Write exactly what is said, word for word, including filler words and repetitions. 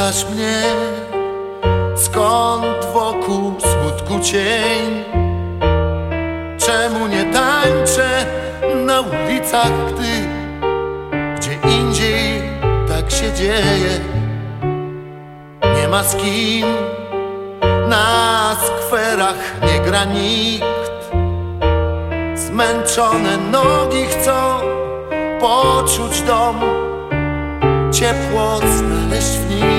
Pytasz mnie, skąd wokół smutku cień? Czemu nie tańczę na ulicach, gdy gdzie indziej tak się dzieje? Nie ma z kim, na skwerach nie gra nikt. Zmęczone nogi chcą poczuć dom, ciepło znaleźć w nim.